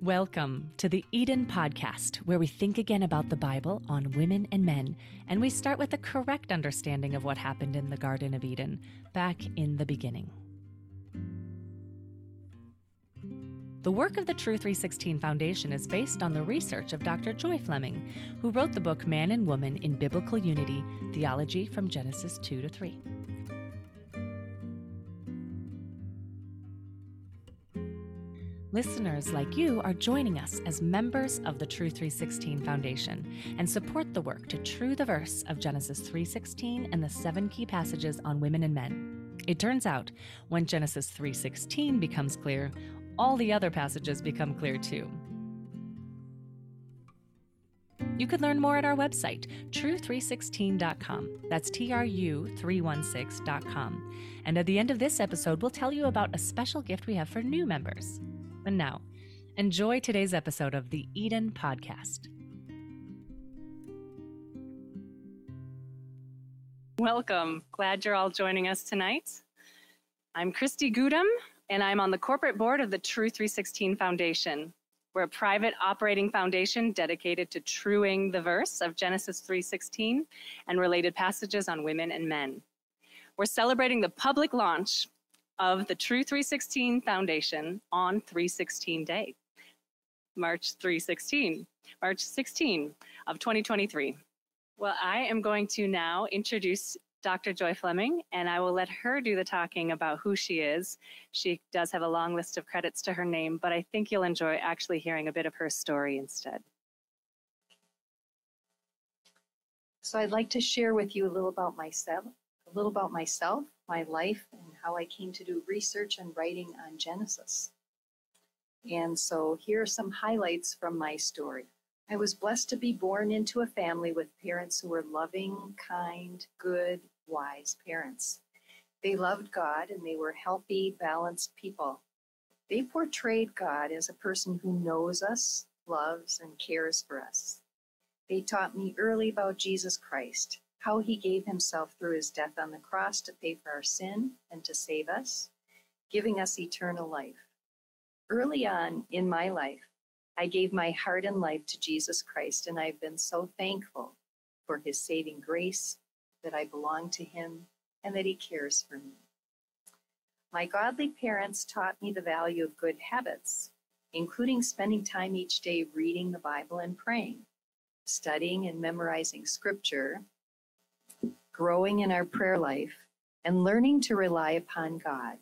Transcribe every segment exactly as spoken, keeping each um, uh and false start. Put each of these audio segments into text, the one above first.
Welcome to the Eden Podcast, where we think again about the Bible on women and men, and we start with the correct understanding of what happened in the Garden of Eden back in the beginning. The work of the True three sixteen Foundation is based on the research of Doctor Joy Fleming, who wrote the book Man and Woman in Biblical Unity, Theology from Genesis two to three. Listeners like you are joining us as members of the True three sixteen Foundation and support the work to true the verse of Genesis three sixteen and the seven key passages on women and men. It turns out, when Genesis three sixteen becomes clear, all the other passages become clear too. You can learn more at our website, true three sixteen dot com. That's T R U three sixteen dot com. And at the end of this episode, we'll tell you about a special gift we have for new members. And now, enjoy today's episode of the Eden Podcast. Welcome. Glad you're all joining us tonight. I'm Christy Gudum, and I'm on the corporate board of the True three sixteen Foundation. We're a private operating foundation dedicated to truing the verse of Genesis three sixteen and related passages on women and men. We're celebrating the public launch of the True three sixteen Foundation on three sixteen Day, March three sixteen, March sixteenth of twenty twenty-three. Well, I am going to now introduce Doctor Joy Fleming, and I will let her do the talking about who she is. She does have a long list of credits to her name, but I think you'll enjoy actually hearing a bit of her story instead. So I'd like to share with you a little about myself, a little about myself, my life, and how I came to do research and writing on Genesis. And so here are some highlights from my story. I was blessed to be born into a family with parents who were loving, kind, good, wise parents. They loved God and they were healthy, balanced people. They portrayed God as a person who knows us, loves, and cares for us. They taught me early about Jesus Christ, how he gave himself through his death on the cross to pay for our sin and to save us, giving us eternal life. Early on in my life, I gave my heart and life to Jesus Christ, and I've been so thankful for his saving grace, that I belong to him, and that he cares for me. My godly parents taught me the value of good habits, including spending time each day reading the Bible and praying, studying and memorizing scripture, growing in our prayer life, and learning to rely upon God.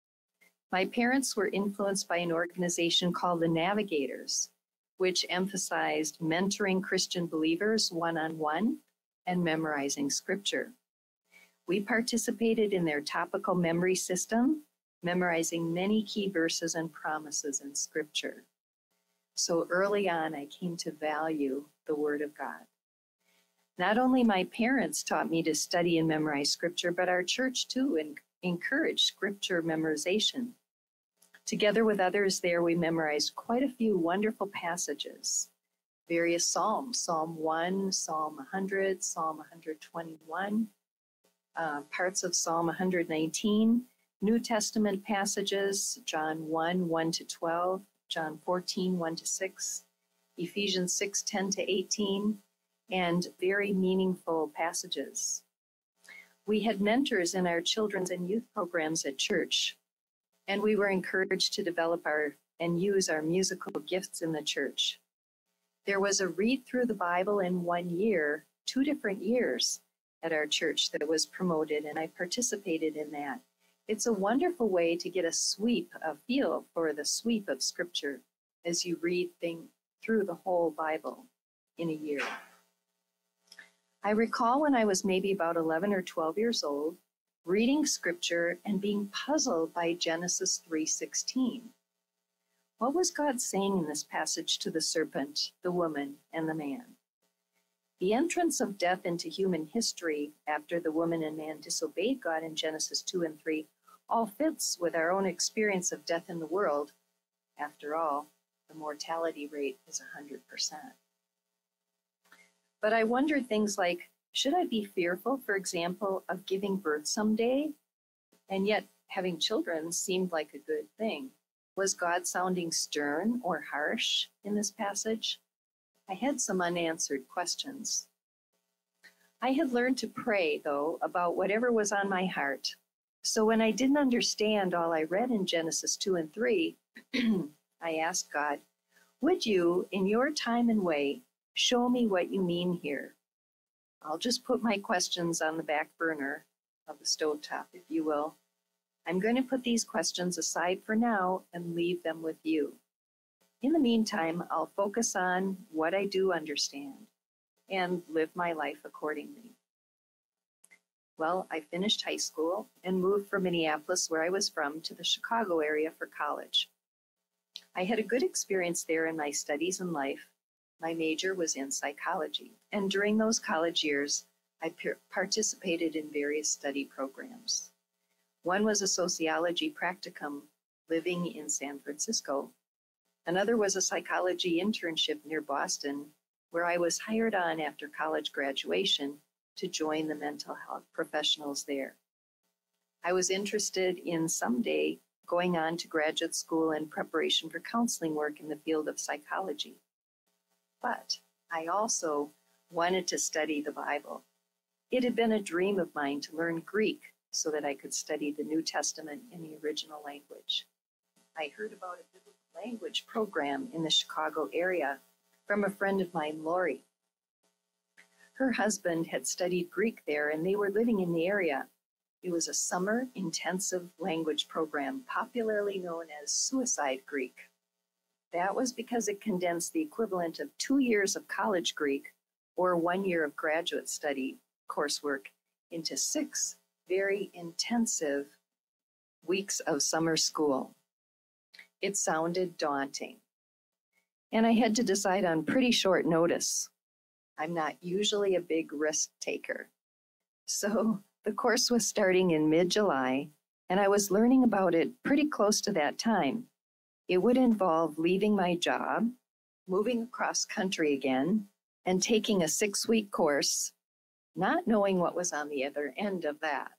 My parents were influenced by an organization called the Navigators, which emphasized mentoring Christian believers one-on-one and memorizing scripture. We participated in their topical memory system, memorizing many key verses and promises in scripture. So early on, I came to value the Word of God. Not only my parents taught me to study and memorize scripture, but our church too and encouraged scripture memorization. Together with others there, we memorized quite a few wonderful passages, various psalms, Psalm one, Psalm one hundred, Psalm one twenty-one, uh, parts of Psalm one nineteen, New Testament passages, John one, one to twelve, John fourteen, one to six, Ephesians six, ten to eighteen, and very meaningful passages. We had mentors in our children's and youth programs at church, and we were encouraged to develop our and use our musical gifts in the church. There was a read through the Bible in one year, two different years at our church that was promoted, and I participated in that. It's a wonderful way to get a sweep, a feel for the sweep of scripture as you read thing, through the whole Bible in a year. I recall when I was maybe about eleven or twelve years old, reading scripture and being puzzled by Genesis three sixteen. What was God saying in this passage to the serpent, the woman, and the man? The entrance of death into human history after the woman and man disobeyed God in Genesis two and three all fits with our own experience of death in the world. After all, the mortality rate is one hundred percent. But I wondered things like, should I be fearful, for example, of giving birth someday? And yet having children seemed like a good thing. Was God sounding stern or harsh in this passage? I had some unanswered questions. I had learned to pray, though, about whatever was on my heart. So when I didn't understand all I read in Genesis two and three, I asked God, would you, in your time and way, show me what you mean here? I'll just put my questions on the back burner of the stovetop, if you will. I'm going to put these questions aside for now and leave them with you. In the meantime, I'll focus on what I do understand and live my life accordingly. Well, I finished high school and moved from Minneapolis, where I was from, to the Chicago area for college. I had a good experience there in my studies and life. My major was in psychology, and during those college years, I participated in various study programs. One was a sociology practicum living in San Francisco. Another was a psychology internship near Boston, where I was hired on after college graduation to join the mental health professionals there. I was interested in someday going on to graduate school in preparation for counseling work in the field of psychology. But I also wanted to study the Bible. It had been a dream of mine to learn Greek so that I could study the New Testament in the original language. I heard about a biblical language program in the Chicago area from a friend of mine, Lori. Her husband had studied Greek there, and they were living in the area. It was a summer intensive language program, popularly known as Suicide Greek. That was because it condensed the equivalent of two years of college Greek or one year of graduate study coursework into six very intensive weeks of summer school. It sounded daunting, and I had to decide on pretty short notice. I'm not usually a big risk taker. So the course was starting in mid-July, and I was learning about it pretty close to that time. It would involve leaving my job, moving across country again, and taking a six-week course, not knowing what was on the other end of that.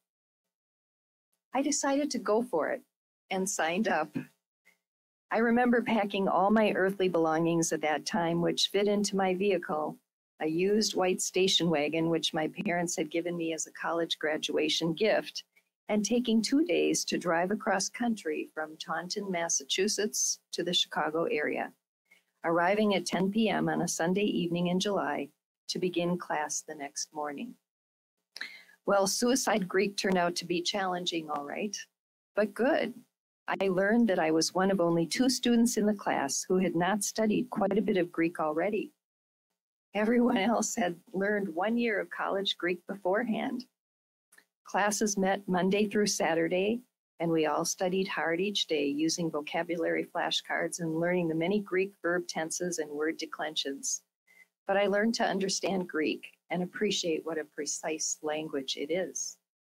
I decided to go for it and signed up. I remember packing all my earthly belongings at that time, which fit into my vehicle, a used white station wagon, which my parents had given me as a college graduation gift, and taking two days to drive across country from Taunton, Massachusetts to the Chicago area, arriving at ten p m on a Sunday evening in July to begin class the next morning. Well, Suicide Greek turned out to be challenging, all right, but good. I learned that I was one of only two students in the class who had not studied quite a bit of Greek already. Everyone else had learned one year of college Greek beforehand. Classes met Monday through Saturday, and we all studied hard each day using vocabulary flashcards and learning the many Greek verb tenses and word declensions. But I learned to understand Greek and appreciate what a precise language it is.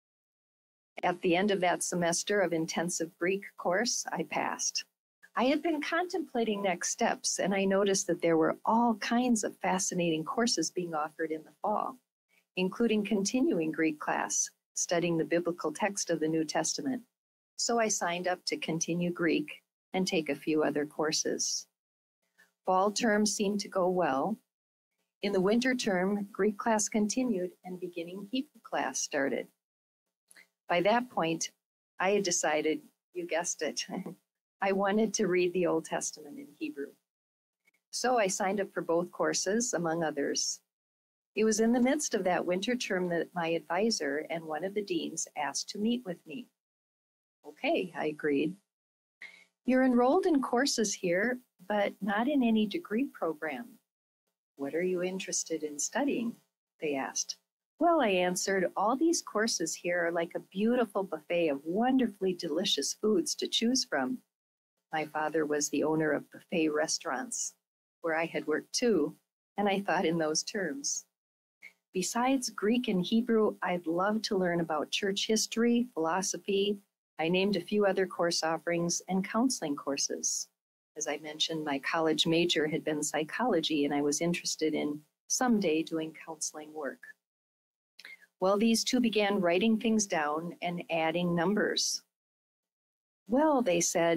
At the end of that semester of intensive Greek course, I passed. I had been contemplating next steps, and I noticed that there were all kinds of fascinating courses being offered in the fall, including continuing Greek class, studying the biblical text of the New Testament. So I signed up to continue Greek and take a few other courses. Fall term seemed to go well. In the winter term, Greek class continued and beginning Hebrew class started. By that point, I had decided, you guessed it, I wanted to read the Old Testament in Hebrew. So I signed up for both courses, among others. It was in the midst of that winter term that my advisor and one of the deans asked to meet with me. Okay, I agreed. You're enrolled in courses here, but not in any degree program. What are you interested in studying? They asked. Well, I answered, all these courses here are like a beautiful buffet of wonderfully delicious foods to choose from. My father was the owner of buffet restaurants, where I had worked too, and I thought in those terms. Besides Greek and Hebrew, I'd love to learn about church history, philosophy. I named a few other course offerings and counseling courses. As I mentioned, my college major had been psychology, and I was interested in someday doing counseling work. Well, these two began writing things down and adding numbers. Well, they said,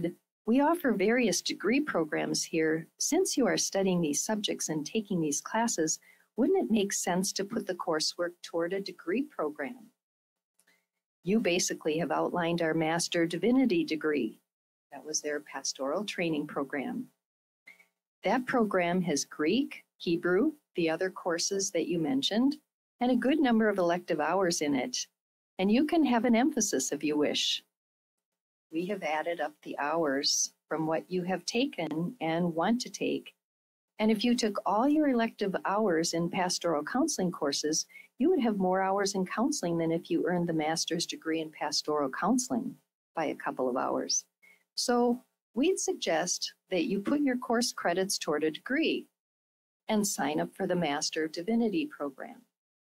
We offer various degree programs here. Since you are studying these subjects and taking these classes, wouldn't it make sense to put the coursework toward a degree program? You basically have outlined our Master Divinity degree. That was their pastoral training program. That program has Greek, Hebrew, the other courses that you mentioned, and a good number of elective hours in it. And you can have an emphasis if you wish. We have added up the hours from what you have taken and want to take. And if you took all your elective hours in pastoral counseling courses, you would have more hours in counseling than if you earned the master's degree in pastoral counseling by a couple of hours. So we'd suggest that you put your course credits toward a degree and sign up for the Master of Divinity program.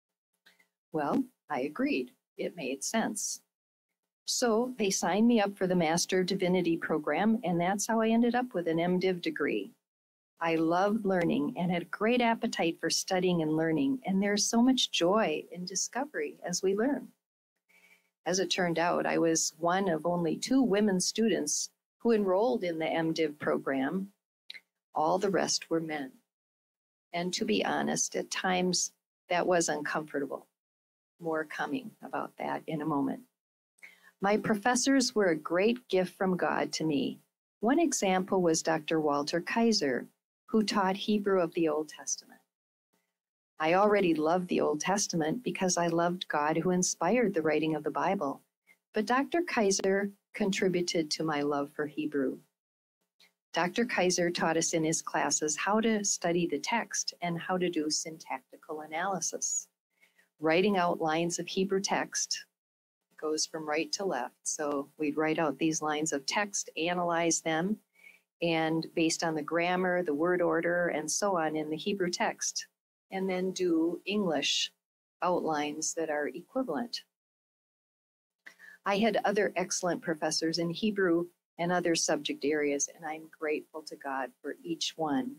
Well, I agreed. It made sense. So they signed me up for the Master of Divinity program, and that's how I ended up with an MDiv degree. I loved learning and had a great appetite for studying and learning, and there's so much joy in discovery as we learn. As it turned out, I was one of only two women students who enrolled in the MDiv program. All the rest were men. And to be honest, at times that was uncomfortable. More coming about that in a moment. My professors were a great gift from God to me. One example was Doctor Walter Kaiser, who taught Hebrew of the Old Testament. I already loved the Old Testament because I loved God who inspired the writing of the Bible. But Doctor Kaiser contributed to my love for Hebrew. Doctor Kaiser taught us in his classes how to study the text and how to do syntactical analysis. Writing out lines of Hebrew text goes from right to left. So we'd write out these lines of text, analyze them, and based on the grammar, the word order, and so on in the Hebrew text, and then do English outlines that are equivalent. I had other excellent professors in Hebrew and other subject areas, and I'm grateful to God for each one.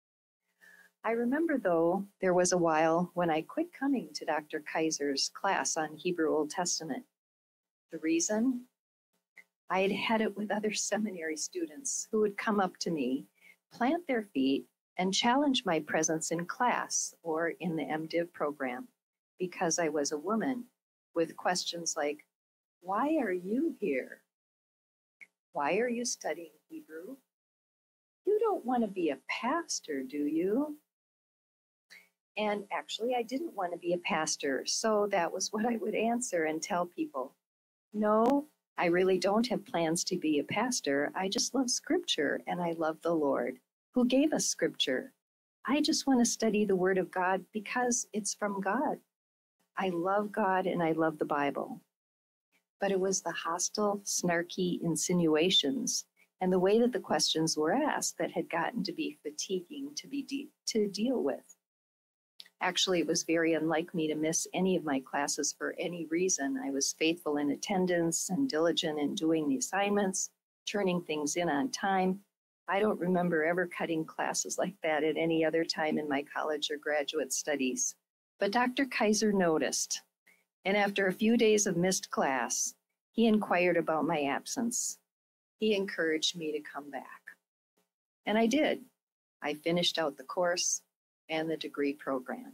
I remember, though, there was a while when I quit coming to Doctor Kaiser's class on Hebrew Old Testament. The reason? I had had it with other seminary students who would come up to me, plant their feet, and challenge my presence in class or in the MDiv program because I was a woman, with questions like, why are you here? Why are you studying Hebrew? You don't want to be a pastor, do you? And actually, I didn't want to be a pastor, so that was what I would answer and tell people. No, I really don't have plans to be a pastor. I just love Scripture, and I love the Lord, who gave us Scripture. I just want to study the Word of God because it's from God. I love God, and I love the Bible. But it was the hostile, snarky insinuations and the way that the questions were asked that had gotten to be fatiguing to be de- to deal with. Actually, it was very unlike me to miss any of my classes for any reason. I was faithful in attendance and diligent in doing the assignments, turning things in on time. I don't remember ever cutting classes like that at any other time in my college or graduate studies. But Doctor Kaiser noticed, and after a few days of missed class, he inquired about my absence. He encouraged me to come back. And I did. I finished out the course and the degree program.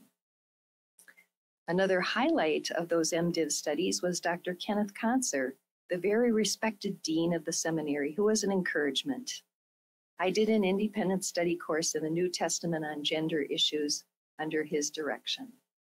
Another highlight of those MDiv studies was Doctor Kenneth Conser, the very respected dean of the seminary, who was an encouragement. I did an independent study course in the New Testament on gender issues under his direction.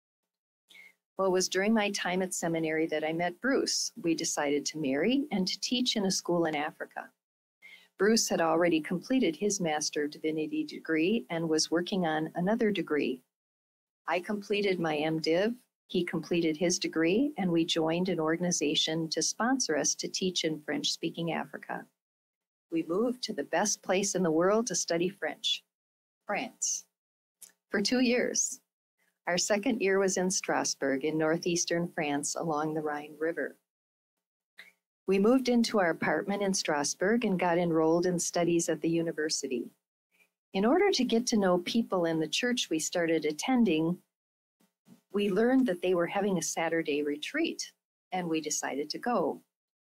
Well, it was during my time at seminary that I met Bruce. We decided to marry and to teach in a school in Africa. Bruce had already completed his Master of Divinity degree and was working on another degree. I completed my MDiv, he completed his degree, and we joined an organization to sponsor us to teach in French-speaking Africa. We moved to the best place in the world to study French, France, for two years. Our second year was in Strasbourg in northeastern France along the Rhine River. We moved into our apartment in Strasbourg and got enrolled in studies at the university. In order to get to know people in the church we started attending, we learned that they were having a Saturday retreat, and we decided to go.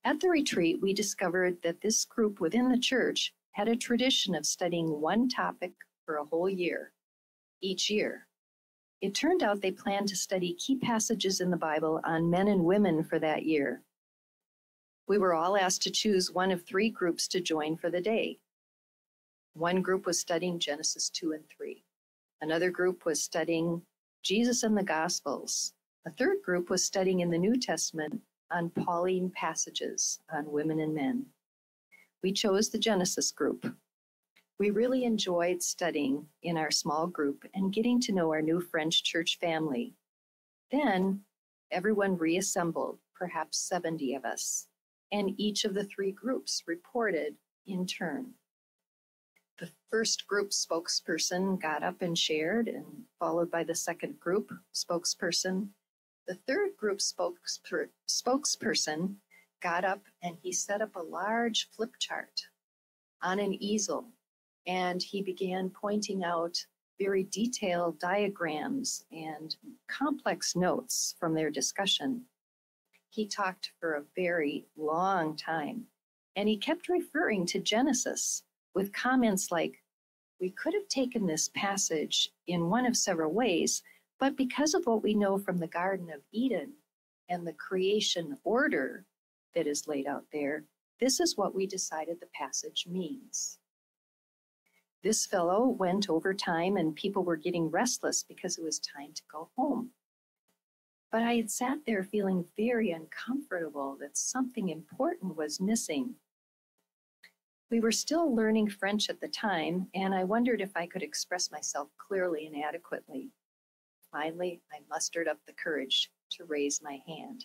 At the retreat, we discovered that this group within the church had a tradition of studying one topic for a whole year, each year. It turned out they planned to study key passages in the Bible on men and women for that year. We were all asked to choose one of three groups to join for the day. One group was studying Genesis two and three. Another group was studying Jesus and the Gospels. A third group was studying in the New Testament on Pauline passages on women and men. We chose the Genesis group. We really enjoyed studying in our small group and getting to know our new French church family. Then everyone reassembled, perhaps seventy of us, and each of the three groups reported in turn. The first group spokesperson got up and shared, and followed by the second group spokesperson. The third group spokesper- spokesperson got up and he set up a large flip chart on an easel, and he began pointing out very detailed diagrams and complex notes from their discussion. He talked for a very long time, and he kept referring to Genesis with comments like, "We could have taken this passage in one of several ways, but because of what we know from the Garden of Eden and the creation order that is laid out there, this is what we decided the passage means." This fellow went over time and people were getting restless because it was time to go home. But I had sat there feeling very uncomfortable that something important was missing. We were still learning French at the time, and I wondered if I could express myself clearly and adequately. Finally, I mustered up the courage to raise my hand.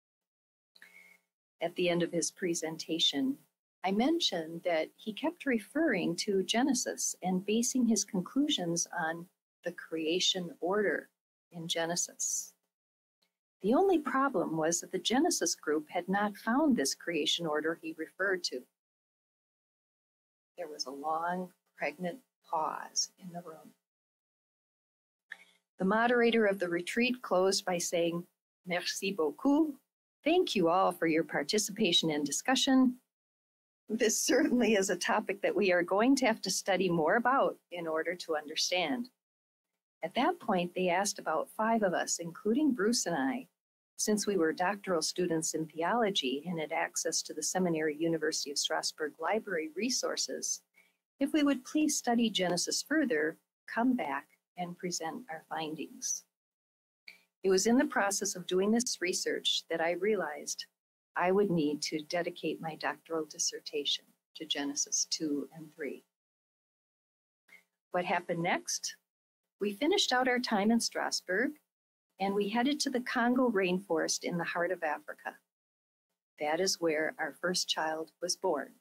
At the end of his presentation, I mentioned that he kept referring to Genesis and basing his conclusions on the creation order in Genesis. The only problem was that the Genesis group had not found this creation order he referred to. There was a long, pregnant pause in the room. The moderator of the retreat closed by saying, "Merci beaucoup. Thank you all for your participation and discussion. This certainly is a topic that we are going to have to study more about in order to understand." At that point, they asked about five of us, including Bruce and I, since we were doctoral students in theology and had access to the Seminary University of Strasbourg library resources, if we would please study Genesis further, come back and present our findings. It was in the process of doing this research that I realized I would need to dedicate my doctoral dissertation to Genesis two and three. What happened next? We finished out our time in Strasbourg, and we headed to the Congo rainforest in the heart of Africa. That is where our first child was born.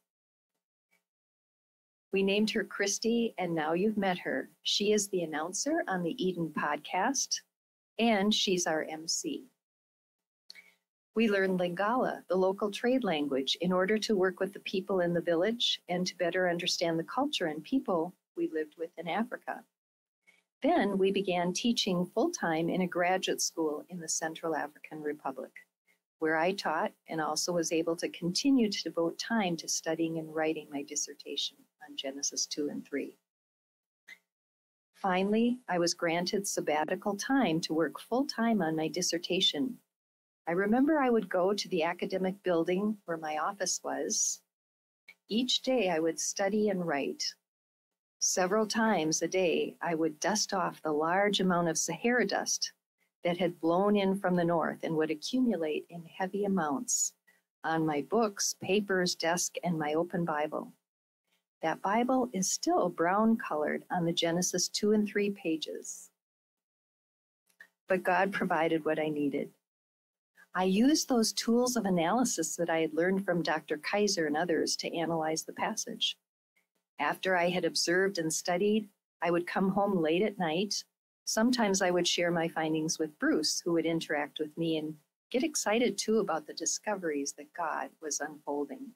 We named her Christy, and now you've met her. She is the announcer on the Eden podcast, and she's our M C. We learned Lingala, the local trade language, in order to work with the people in the village and to better understand the culture and people we lived with in Africa. Then we began teaching full-time in a graduate school in the Central African Republic, where I taught and also was able to continue to devote time to studying and writing my dissertation on Genesis two and three. Finally, I was granted sabbatical time to work full-time on my dissertation. I remember I would go to the academic building where my office was. Each day I would study and write. Several times a day, I would dust off the large amount of Sahara dust that had blown in from the north and would accumulate in heavy amounts on my books, papers, desk, and my open Bible. That Bible is still brown colored on the Genesis two and three pages. But God provided what I needed. I used those tools of analysis that I had learned from Doctor Kaiser and others to analyze the passage. After I had observed and studied, I would come home late at night. Sometimes I would share my findings with Bruce, who would interact with me and get excited too about the discoveries that God was unfolding.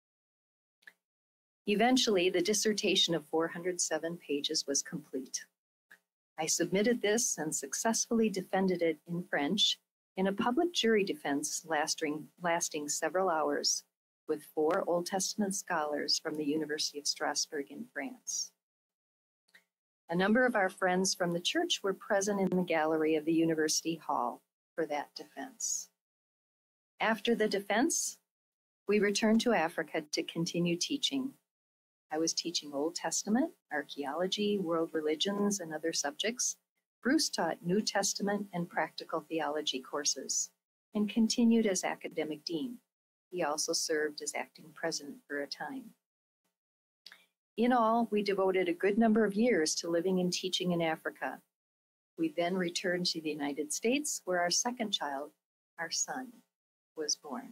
Eventually, the dissertation of four hundred seven pages was complete. I submitted this and successfully defended it in French in a public jury defense lasting, lasting several hours with four Old Testament scholars from the University of Strasbourg in France. A number of our friends from the church were present in the gallery of the University Hall for that defense. After the defense, we returned to Africa to continue teaching. I was teaching Old Testament, archaeology, world religions, and other subjects. Bruce taught New Testament and practical theology courses and continued as academic dean. He also served as acting president for a time. In all, we devoted a good number of years to living and teaching in Africa. We then returned to the United States, where our second child, our son, was born.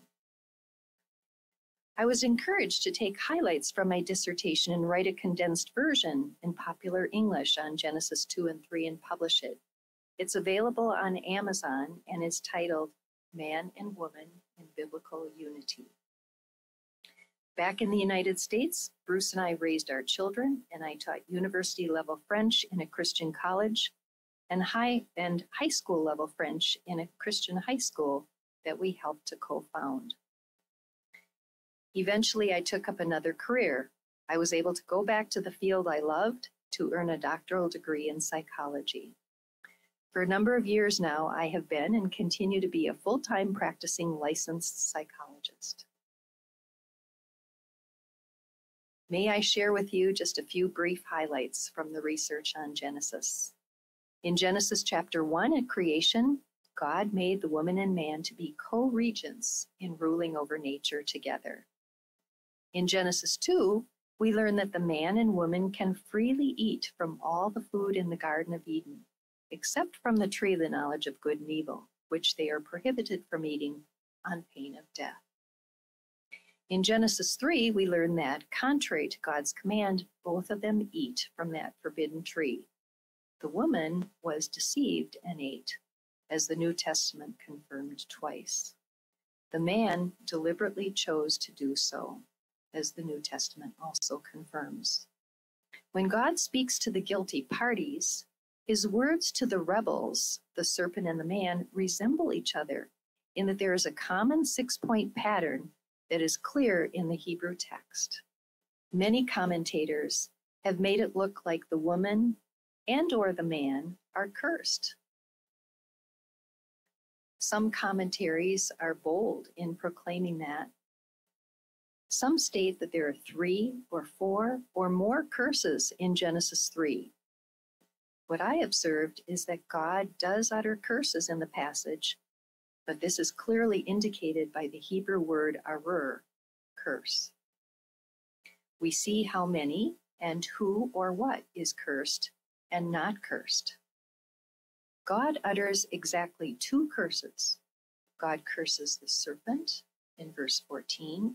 I was encouraged to take highlights from my dissertation and write a condensed version in popular English on Genesis two and three and publish it. It's available on Amazon and is titled Man and Woman in Biblical Unity. Back in the United States, Bruce and I raised our children, and I taught university-level French in a Christian college and high, and high school-level French in a Christian high school that we helped to co-found. Eventually, I took up another career. I was able to go back to the field I loved to earn a doctoral degree in psychology. For a number of years now, I have been and continue to be a full-time practicing licensed psychologist. May I share with you just a few brief highlights from the research on Genesis. In Genesis chapter one at creation, God made the woman and man to be co-regents in ruling over nature together. In Genesis two, we learn that the man and woman can freely eat from all the food in the Garden of Eden, except from the tree of the knowledge of good and evil, which they are prohibited from eating on pain of death. In Genesis three, we learn that, contrary to God's command, both of them eat from that forbidden tree. The woman was deceived and ate, as the New Testament confirmed twice. The man deliberately chose to do so, as the New Testament also confirms. When God speaks to the guilty parties, his words to the rebels, the serpent and the man, resemble each other in that there is a common six-point pattern that is clear in the Hebrew text. Many commentators have made it look like the woman and or the man are cursed. Some commentaries are bold in proclaiming that. Some state that there are three or four or more curses in Genesis three. What I observed is that God does utter curses in the passage, but this is clearly indicated by the Hebrew word arur, curse. We see how many and who or what is cursed and not cursed. God utters exactly two curses. God curses the serpent in verse fourteen,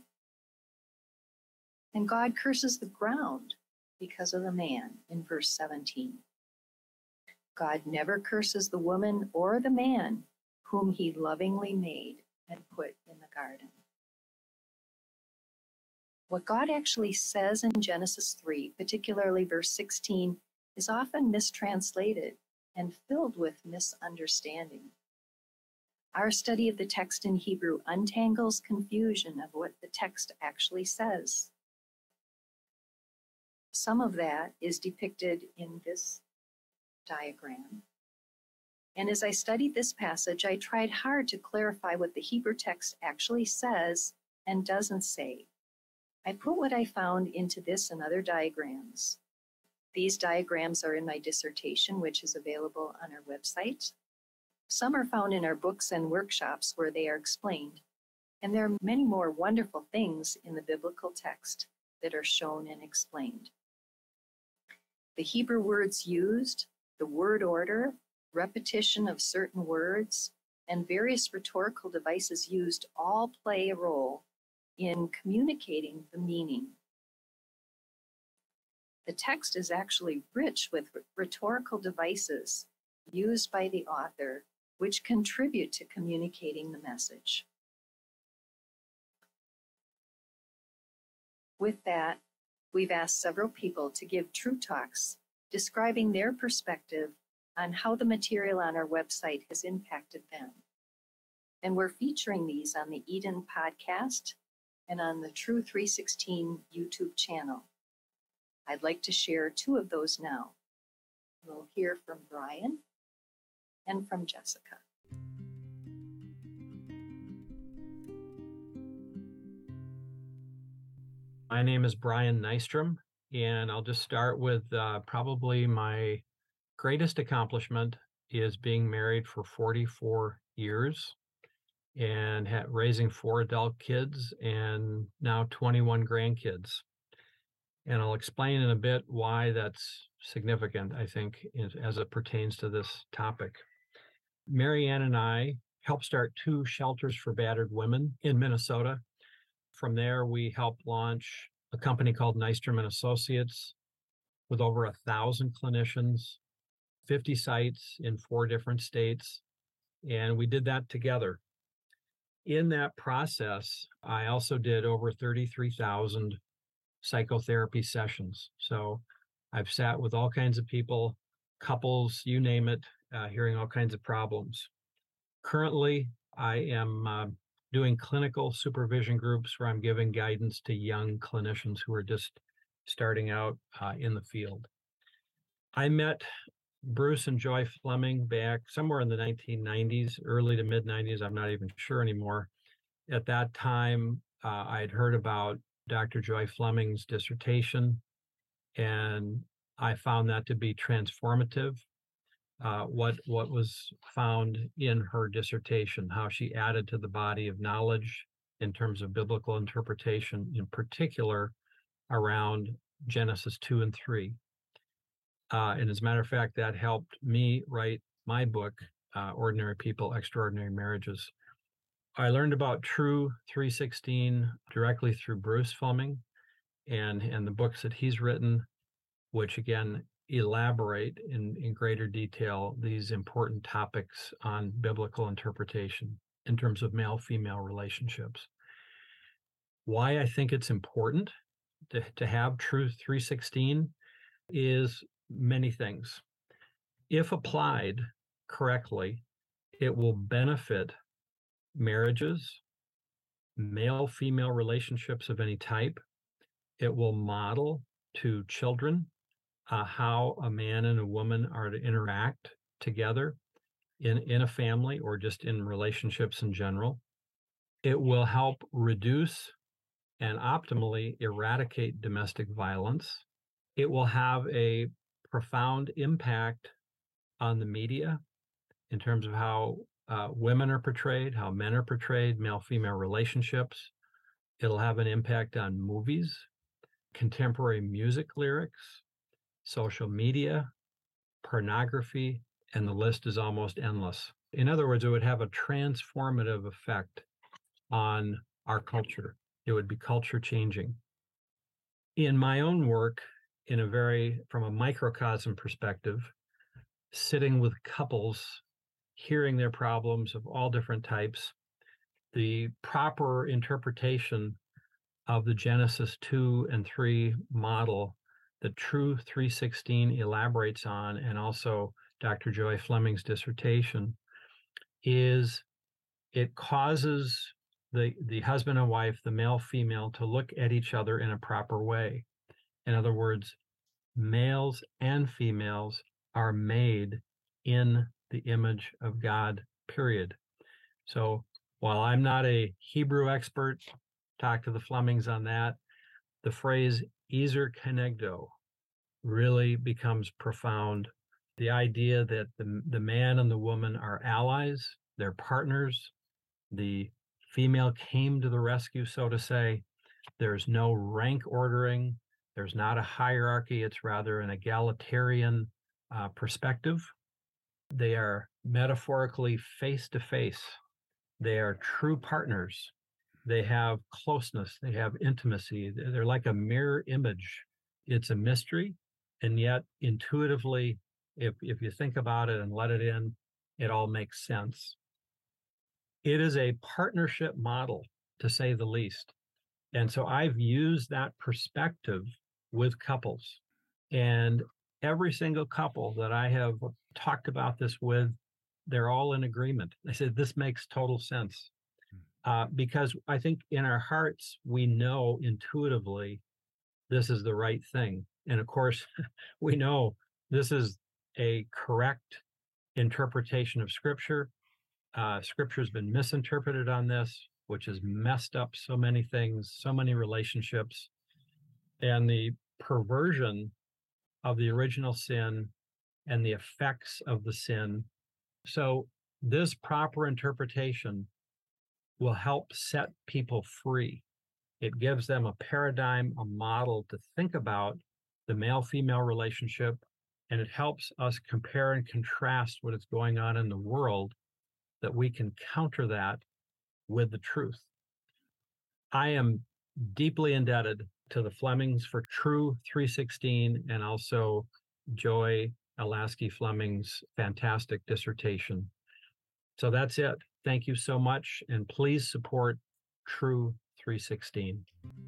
and God curses the ground because of the man in verse seventeen. God never curses the woman or the man whom he lovingly made and put in the garden. What God actually says in Genesis three, particularly verse sixteen, is often mistranslated and filled with misunderstanding. Our study of the text in Hebrew untangles confusion of what the text actually says. Some of that is depicted in this diagram. And as I studied this passage, I tried hard to clarify what the Hebrew text actually says and doesn't say. I put what I found into this and other diagrams. These diagrams are in my dissertation, which is available on our website. Some are found in our books and workshops where they are explained. And there are many more wonderful things in the biblical text that are shown and explained. The Hebrew words used, the word order, repetition of certain words, and various rhetorical devices used all play a role in communicating the meaning. The text is actually rich with rhetorical devices used by the author, which contribute to communicating the message. With that, we've asked several people to give true talks describing their perspective on how the material on our website has impacted them. And we're featuring these on the Eden podcast and on the True three sixteen YouTube channel. I'd like to share two of those now. We'll hear from Brian and from Jessica. My name is Brian Nystrom, and I'll just start with uh, probably my greatest accomplishment is being married for forty-four years and ha- raising four adult kids and now twenty-one grandkids. And I'll explain in a bit why that's significant, I think, as, as it pertains to this topic. Mary Ann and I helped start two shelters for battered women in Minnesota. From there, we helped launch a company called Nystrom and Associates with over a thousand clinicians, fifty sites in four different states, and we did that together. In that process, I also did over thirty-three thousand psychotherapy sessions. So I've sat with all kinds of people, couples, you name it, uh, hearing all kinds of problems. Currently, I am uh, doing clinical supervision groups where I'm giving guidance to young clinicians who are just starting out uh, in the field. I met Bruce and Joy Fleming back somewhere in the nineteen nineties, early to mid nineties. I'm not even sure anymore. At that time, uh, I had heard about Doctor Joy Fleming's dissertation, and I found that to be transformative. Uh, what what was found in her dissertation, how she added to the body of knowledge in terms of biblical interpretation, in particular around Genesis two and three. Uh, and as a matter of fact, that helped me write my book, uh, Ordinary People, Extraordinary Marriages. I learned about True three sixteen directly through Bruce Fleming and, and the books that he's written, which again, elaborate in, in greater detail these important topics on biblical interpretation in terms of male-female relationships. Why I think it's important to, to have True three sixteen is many things. If applied correctly, it will benefit marriages, male-female relationships of any type. It will model to children Uh, how a man and a woman are to interact together in, in a family or just in relationships in general. It will help reduce and optimally eradicate domestic violence. It will have a profound impact on the media in terms of how uh, women are portrayed, how men are portrayed, male-female relationships. It'll have an impact on movies, contemporary music lyrics, social media, pornography, and the list is almost endless. In other words, it would have a transformative effect on our culture. It would be culture changing. In my own work, in a very, from a microcosm perspective, sitting with couples, hearing their problems of all different types, the proper interpretation of the Genesis two and three model that True three sixteen elaborates on, and also Doctor Joy Fleming's dissertation, is it causes the, the husband and wife, the male, female, to look at each other in a proper way. In other words, males and females are made in the image of God, period. So while I'm not a Hebrew expert, talk to the Flemings on that, the phrase ezer kenegdo really becomes profound. The idea that the, the man and the woman are allies, they're partners. The female came to the rescue, so to say. There's no rank ordering. There's not a hierarchy. It's rather an egalitarian uh, perspective. They are metaphorically face to face. They are true partners. They have closeness. They have intimacy. They're like a mirror image. It's a mystery. And yet intuitively, if, if you think about it and let it in, it all makes sense. It is a partnership model, to say the least. And so I've used that perspective with couples. And every single couple that I have talked about this with, they're all in agreement. They said, this makes total sense. uh, because I think in our hearts, we know intuitively this is the right thing. And of course, we know this is a correct interpretation of Scripture. Uh, Scripture has been misinterpreted on this, which has messed up so many things, so many relationships. And the perversion of the original sin and the effects of the sin. So this proper interpretation will help set people free. It gives them a paradigm, a model to think about the male-female relationship, and it helps us compare and contrast what is going on in the world, that we can counter that with the truth. I am deeply indebted to the Flemings for True three sixteen, and also Joy Alasky Fleming's fantastic dissertation. So that's it. Thank you so much, and please support True three sixteen.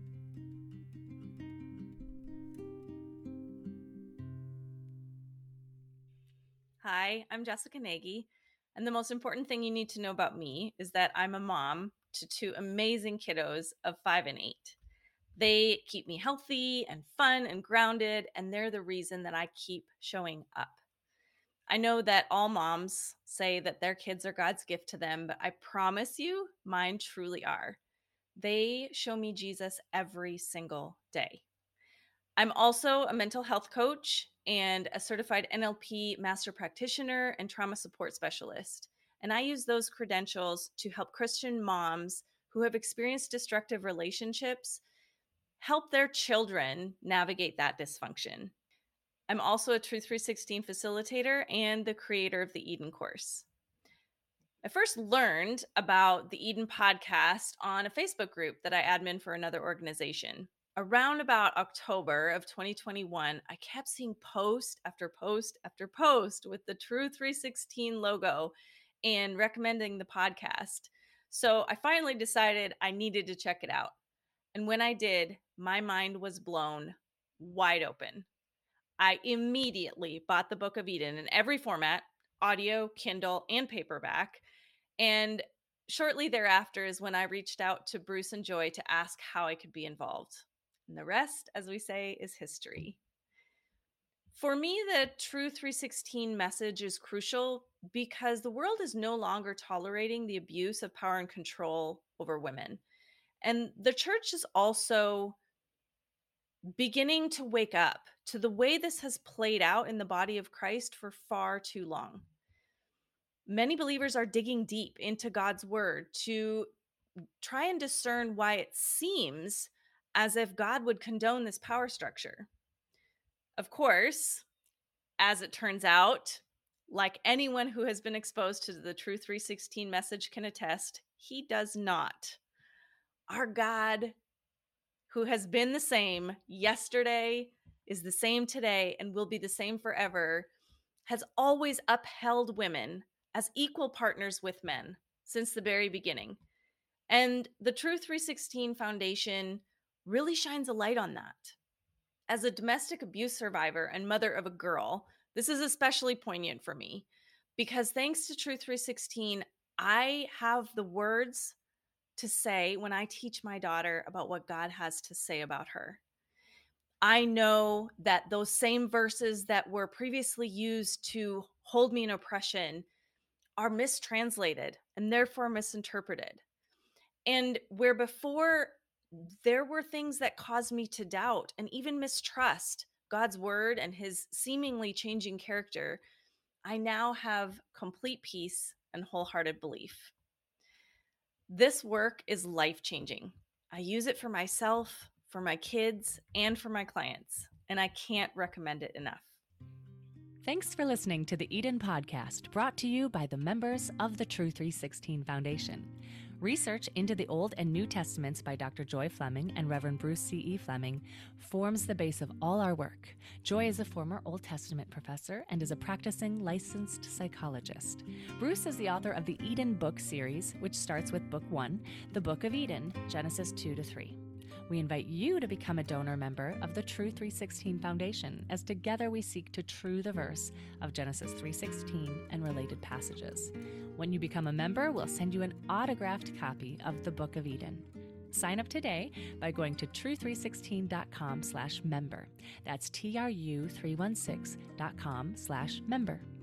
Hi, I'm Jessica Nagy, and the most important thing you need to know about me is that I'm a mom to two amazing kiddos of five and eight. They keep me healthy and fun and grounded, and they're the reason that I keep showing up. I know that all moms say that their kids are God's gift to them, but I promise you, mine truly are. They show me Jesus every single day. I'm also a mental health coach and a certified N L P master practitioner and trauma support specialist. And I use those credentials to help Christian moms who have experienced destructive relationships help their children navigate that dysfunction. I'm also a True three sixteen facilitator and the creator of the Eden Course. I first learned about the Eden podcast on a Facebook group that I admin for another organization. Around about October of twenty twenty-one, I kept seeing post after post after post with the True three sixteen logo and recommending the podcast. So I finally decided I needed to check it out. And when I did, my mind was blown wide open. I immediately bought the Book of Eden in every format, audio, Kindle, and paperback. And shortly thereafter is when I reached out to Bruce and Joy to ask how I could be involved. And the rest, as we say, is history. For me, the True three sixteen message is crucial because the world is no longer tolerating the abuse of power and control over women. And the church is also beginning to wake up to the way this has played out in the body of Christ for far too long. Many believers are digging deep into God's word to try and discern why it seems as if God would condone this power structure. Of course, as it turns out, like anyone who has been exposed to the True three sixteen message can attest, he does not. Our God, who has been the same yesterday, is the same today, and will be the same forever, has always upheld women as equal partners with men since the very beginning. And the True three sixteen Foundation really shines a light on that. As a domestic abuse survivor and mother of a girl, this is especially poignant for me because thanks to True three sixteen, I have the words to say when I teach my daughter about what God has to say about her. I know that those same verses that were previously used to hold me in oppression are mistranslated and therefore misinterpreted. And where before there were things that caused me to doubt and even mistrust God's word and his seemingly changing character, I now have complete peace and wholehearted belief. This work is life-changing. I use it for myself, for my kids, and for my clients, and I can't recommend it enough. Thanks for listening to the Eden Podcast, brought to you by the members of the True three sixteen Foundation. Research into the Old and New Testaments by Doctor Joy Fleming and Reverend Bruce C E. Fleming forms the base of all our work. Joy is a former Old Testament professor and is a practicing licensed psychologist. Bruce is the author of the Eden book series, which starts with Book One, the Book of Eden, Genesis two to three. We invite you to become a donor member of the True three sixteen Foundation, as together we seek to true the verse of Genesis three sixteen and related passages. When you become a member, we'll send you an autographed copy of the Book of Eden. Sign up today by going to true three sixteen dot com slash member. That's T R U three one six dot com slash member.